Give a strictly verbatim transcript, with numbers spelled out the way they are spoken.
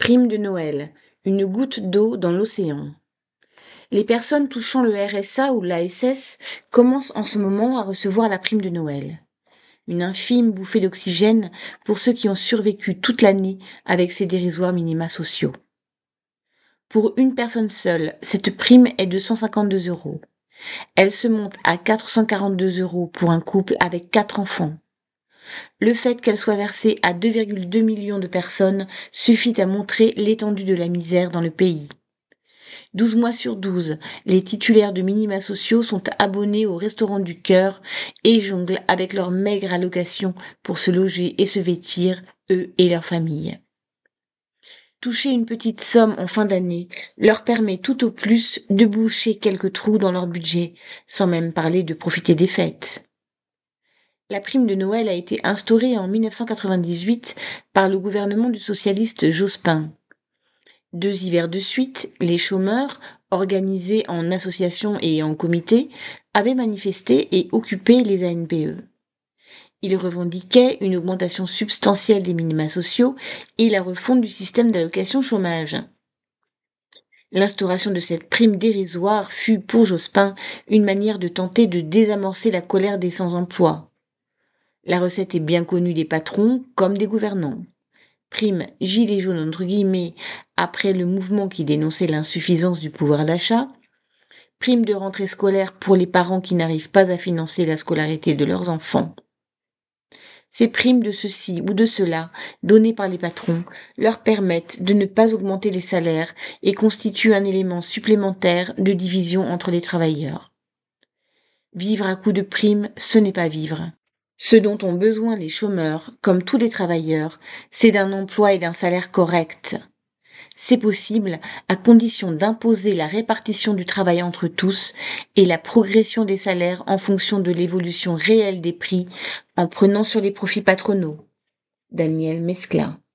Prime de Noël, une goutte d'eau dans l'océan. Les personnes touchant le R S A ou l'A S S commencent en ce moment à recevoir la prime de Noël. Une infime bouffée d'oxygène pour ceux qui ont survécu toute l'année avec ces dérisoires minima sociaux. Pour une personne seule, cette prime est de cent cinquante-deux euros. Elle se monte à quatre cent quarante-deux euros pour un couple avec quatre enfants. Le fait qu'elle soit versée à deux virgule deux millions de personnes suffit à montrer l'étendue de la misère dans le pays. douze mois sur douze, les titulaires de minima sociaux sont abonnés au Restaurant du Cœur et jonglent avec leur maigre allocation pour se loger et se vêtir, eux et leurs familles. Toucher une petite somme en fin d'année leur permet tout au plus de boucher quelques trous dans leur budget, sans même parler de profiter des fêtes. La prime de Noël a été instaurée en mille neuf cent quatre-vingt-dix-huit par le gouvernement du socialiste Jospin. Deux hivers de suite, les chômeurs, organisés en associations et en comités, avaient manifesté et occupé les A N P E. Ils revendiquaient une augmentation substantielle des minima sociaux et la refonte du système d'allocation chômage. L'instauration de cette prime dérisoire fut pour Jospin une manière de tenter de désamorcer la colère des sans-emploi. La recette est bien connue des patrons comme des gouvernants. Prime gilet jaune entre guillemets après le mouvement qui dénonçait l'insuffisance du pouvoir d'achat, prime de rentrée scolaire pour les parents qui n'arrivent pas à financer la scolarité de leurs enfants. Ces primes de ceci ou de cela, données par les patrons, leur permettent de ne pas augmenter les salaires et constituent un élément supplémentaire de division entre les travailleurs. Vivre à coup de primes, ce n'est pas vivre. Ce dont ont besoin les chômeurs, comme tous les travailleurs, c'est d'un emploi et d'un salaire corrects. C'est possible à condition d'imposer la répartition du travail entre tous et la progression des salaires en fonction de l'évolution réelle des prix en prenant sur les profits patronaux. Daniel Mesclin.